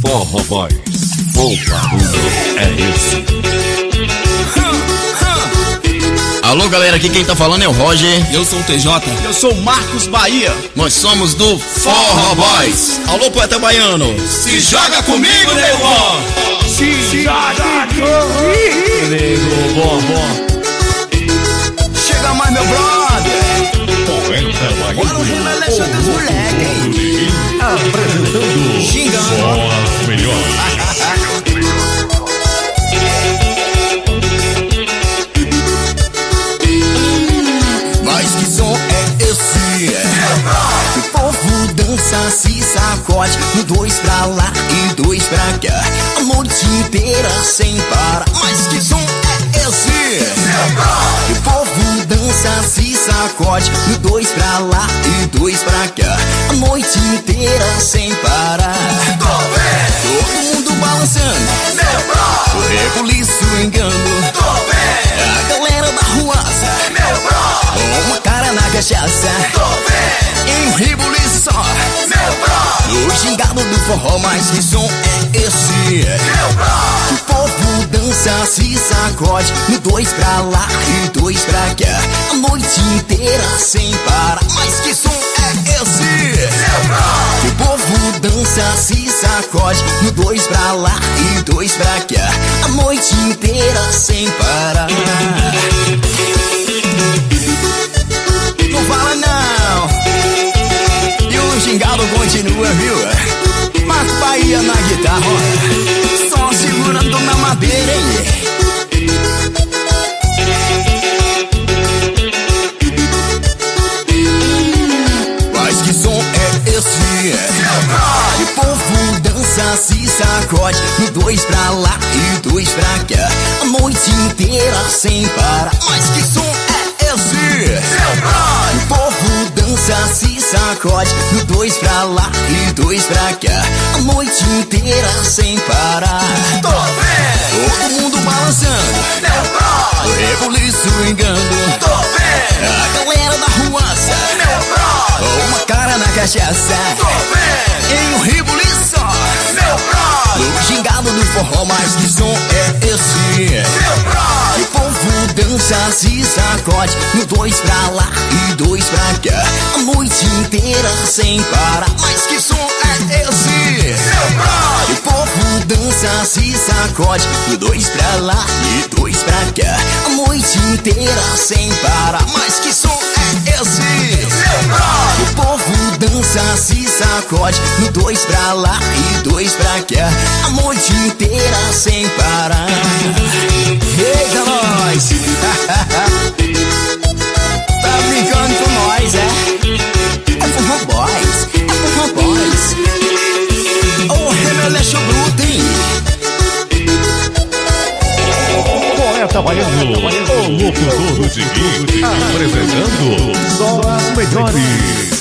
Forró Boys, o barulho é esse. Alô galera, aqui quem tá falando é o Roger. Eu sou o TJ. Eu sou o Marcos Bahia. Nós somos do Forró Boys. Alô poeta baiano. Se joga comigo, nego! Se joga comigo, nego bom. Chega mais, meu brother. Poeta Bora o baiano, remeleixo dos moleques, hein? apresentando Xingando. só as melhores. Mas que som é esse? O povo dança, se sacode, no dois pra lá e dois pra cá, a noite inteira sem parar. Mas que som é esse? O povo dança, se sacode, no dois pra lá e dois pra cá, a noite inteira sem parar. Todo mundo balançando, o rebuliço engano, a galera da ruaça, uma cara na cachaça, em um rebuliço só, no gingado do forró. Mas que som é esse? O povo dança, se sacode, no dois pra lá e dois pra cá, a noite inteira sem parar. Mas que som é esse? O povo dança, se sacode, no dois pra lá e dois pra cá, a noite inteira sem parar. Não fala não, e o gingado continua, viu? Marcos Bahia na guitarra, ó, só segurando na madeira, hein? Mas que som é esse? O povo dança, se sacode, no dois pra lá e dois pra cá, a noite inteira sem parar. Mas que som é esse? O povo dança, se sacode, no dois pra lá e dois pra cá, a noite inteira sem parar. Todo mundo balançando, o rebuliço engano, a galera da ruaça, uma cara na cachaça, em um rebuliço só, no gingado do forró. Mas que som é esse? O povo dança, se sacode, no dois pra lá e dois pra cá, a noite inteira sem parar. Mas que som é esse? O povo dança, se sacode, no dois pra lá e dois pra cá, a noite inteira sem parar. Mas que som é esse? O povo dança, se sacode, no dois pra lá e dois pra cá, a noite inteira sem parar. Eita nós! Tá brincando com nós, é? É Forró Boys, é Forró Boys. Ô, remelecho bruto, hein? Poeta baiano, o locutor do Diguinho, apresentando só as melhores.